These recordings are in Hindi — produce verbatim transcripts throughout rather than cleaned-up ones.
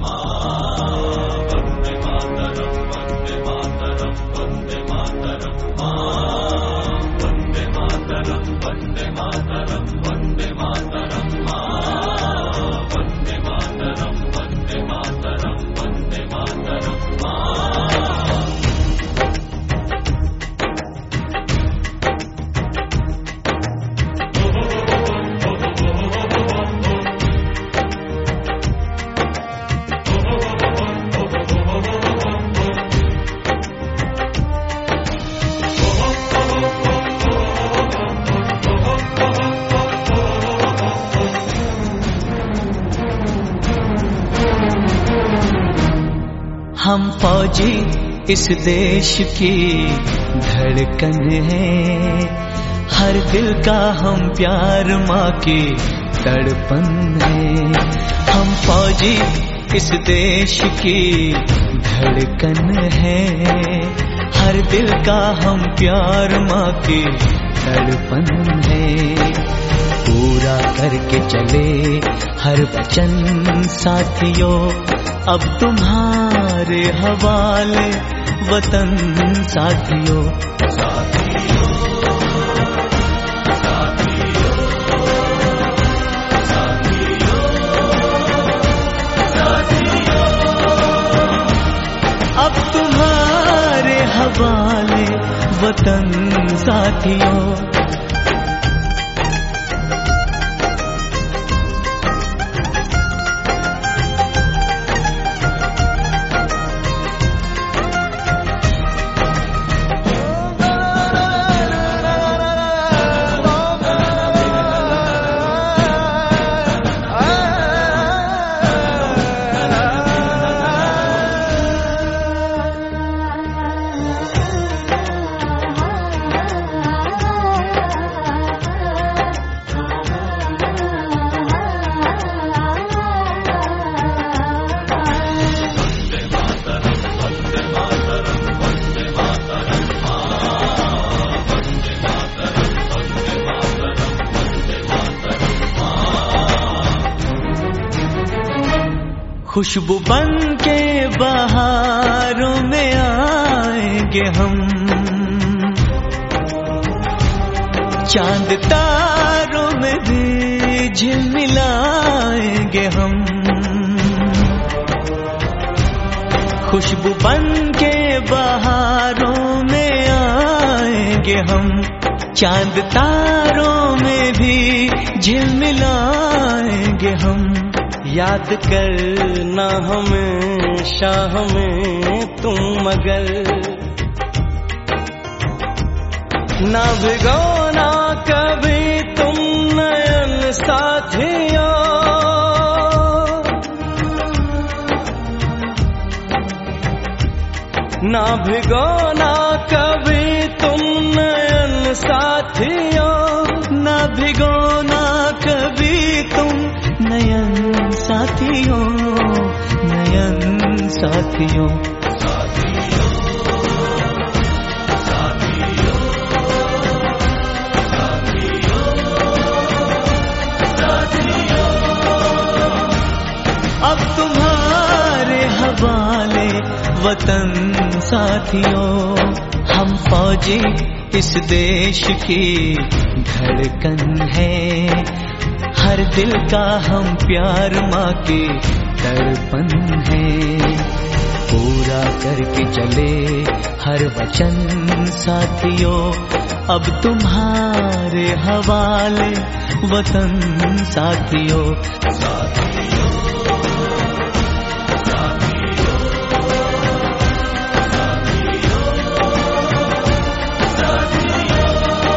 हम फौजी इस देश की धड़कन है, हर दिल का हम प्यार माँ की तड़पन है। हम फौजी इस देश की धड़कन है, हर दिल का हम प्यार माँ की तड़पन है। पूरा करके चले हर वचन साथियों, अब तुम्हारे हवाले वतन साथियों। साथियों, साथियों, साथियों, साथियों, अब तुम्हारे हवाले वतन साथियों। खुशबू बन के बहारों में आएंगे हम, चांद तारों में भी झिलमिलाएंगे हम। खुशबू बन के बहारों में आएंगे हम, चांद तारों में भी झिलमिलाएंगे हम। याद करना हमेशा हमें तुम, मगर ना भिगोना कभी तुम नयन साथियों। ना भिगोना कभी तुम नयन साथियों, ना भिगोना कभी तुम नयन साथियों, नयन साथियों। साथियों, साथियों, साथियों, साथियों, अब तुम्हारे हवाले वतन साथियों। हम फौजी इस देश की धड़कन है, हर दिल का हम प्यार माँ की तड़पन है। पूरा करके चले हर वचन साथियों, अब तुम्हारे हवाले वतन साथियों। साथियों, साथियों, साथियों, साथियों,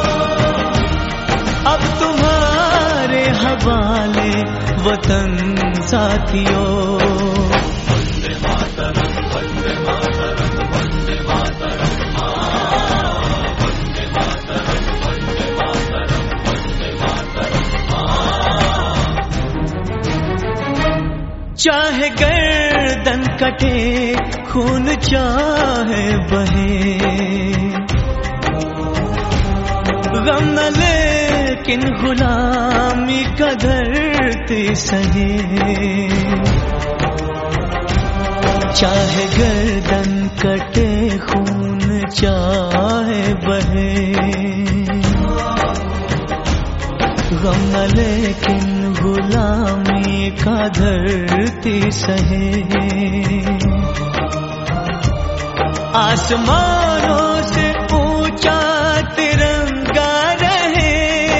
अब तुम्हारे हवाले वतन साथियों। वंदे मातरम, वंदे मातरम, वंदे मातरम, वंदे मातरम, वंदे मातरम, वंदे मातरम। चाहे गर्दन कटे, खून चाहे बहे, गम न लेकिन गुलामी का धरती सहे। चाहे गर्दन कटे खून चाहे बहे, गम न लेकिन गुलामी का धरती सहे। आसमानों से ऊंचा तिरंगा रहे,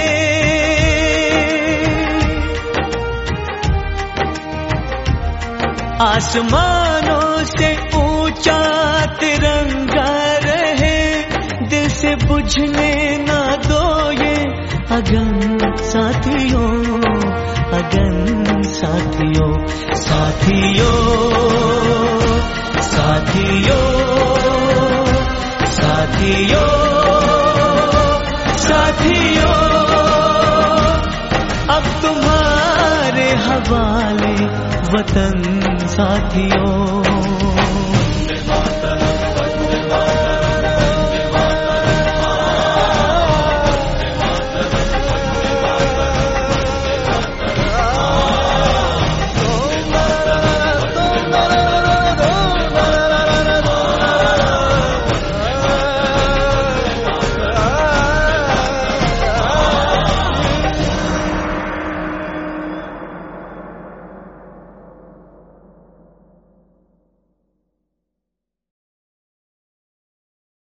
आसमानों से ऊंचा तिरंगा रहे, दिल से बुझने ना दो ये अगन साथियों, अगन साथियों, साथियों, साथियों, साथियों, साथियों, अब तुम्हारे हवाले वतन साथियों।